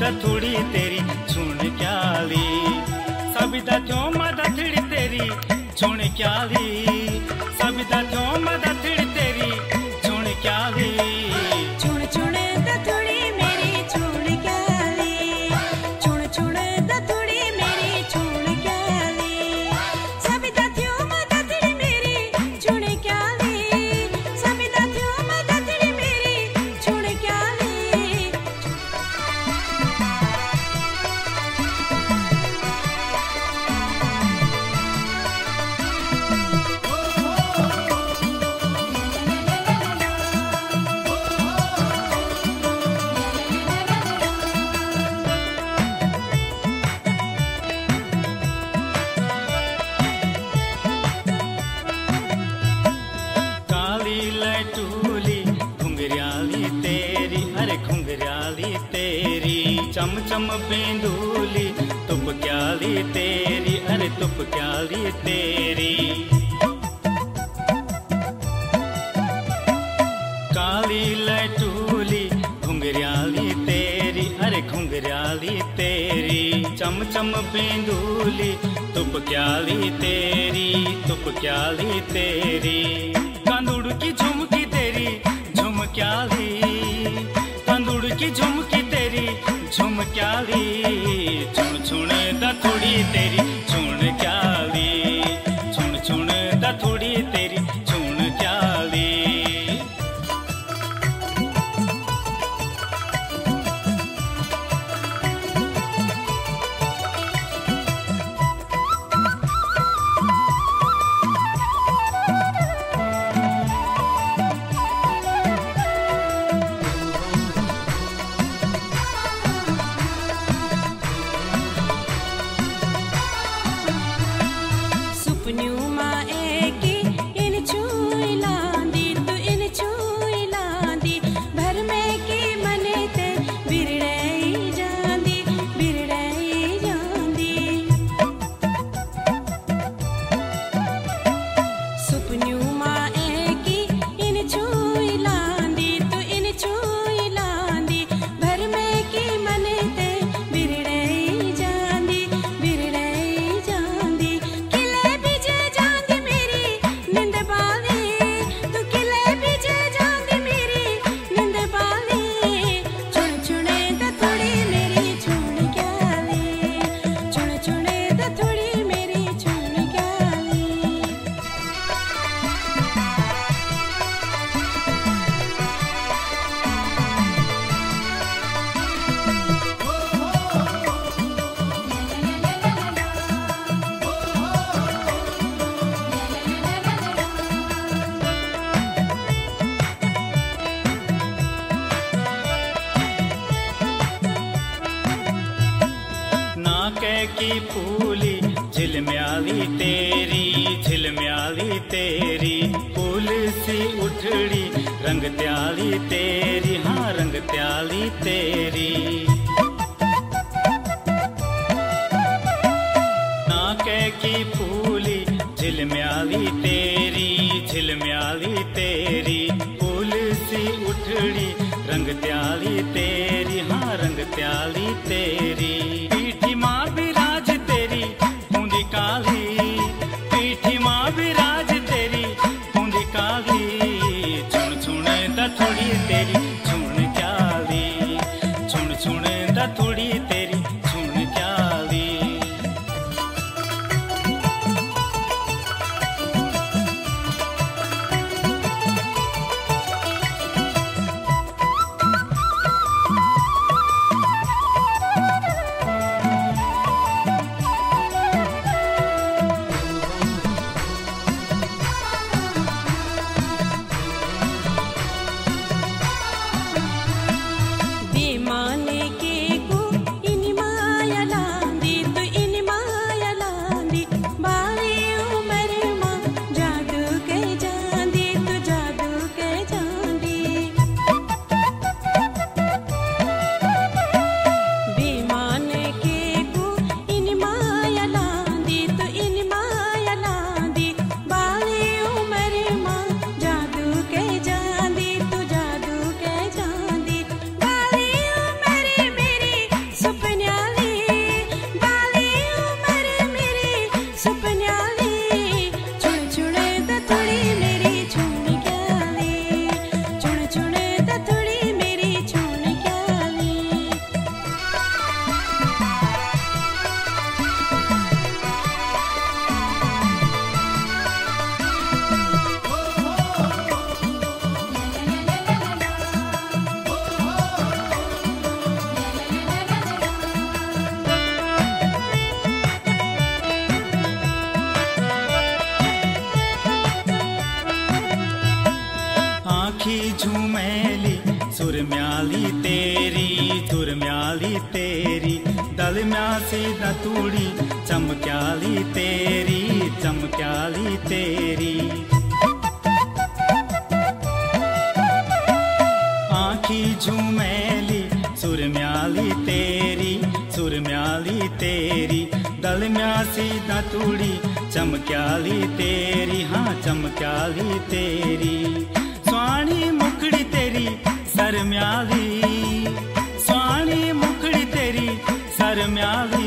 दथुड़ी तेरी छुण क्याली सबिदा थो मदथड़ी तेरी छुण क्याली सबिदा थो मदथड़ी तेरी छुण क्याली छुण छुण दथुड़ी मेरी छुण क्याली छुण छुण दथुड़ी मेरी छुण क्याली सबिदा थो मदथड़ी मेरी छुण क्याली सबिदा थो मदथड़ी मेरी छुण क्याली काली लटूली घुंघरियाली तेरी अरे घुंघरियाली तेरी चम चम बेंदूली तुप क्याली तेरी अरे तुप क्याली तेरी काली लटूली घुंघरियाली तेरी अरे घुंघरियाली तेरी चम चम बेंदूली तुप क्याली तेरी कंदुड़ की झुमकी तेरी झुम क्याली कंदुड़ की झुमकी तेरी झुम क्याली छुण छुण दथुड़ी तेरी छुण क्याली छुण छुण दथुड़ी तेरी छुण क्याली सुपन्यू मां एकी इन छुई लांदी तू इन छुई लांदी भर में की मने ते बिरड़ई जांदी सुपन्यू मां एकी इन छुई लांदी तू इन छुई लांदी भर में की मने ते बिरड़ई जांदी किले बिजे जांदी मेरी निंद बाली तू किले बिजे जांदी मेरी निंद बाली छुण छुणे दथुड़ी मेरी छुण क्याली छुण छुणे दथुड़ी मेरी छुण क्याली नाके की फूली झिलम्याली तेरी फूल सी उठड़ी रंग त्याली तेरी हाँ रंग त्याली तेरी नाके की फूली झिलम्याली तेरी फूल सी उठड़ी रंग त्याली तेरी हाँ रंग त्याली तेरी पीठी माँ विराज तेरी बूंदी काली पीठी माँ विराज तेरी बूंदी काली छुण छुण दथुड़ी तेरी छुण क्याली छुण छुण दथुड़ी तेरी छुण क्याली बेमाने के को दलम्यासी दतूड़ी चमक्याली तेरी, चमक्याली तेरी। आँखी झूमेली सुरम्याली तेरी, सुरम्याली तेरी। दलम्यासी दतूड़ी चमक्याली तेरी, हाँ चमक्याली तेरी। स्वाणी मुखड़ी तेरी सरम्याली, स्वाणी मुखड़ी तेरी सरम्याली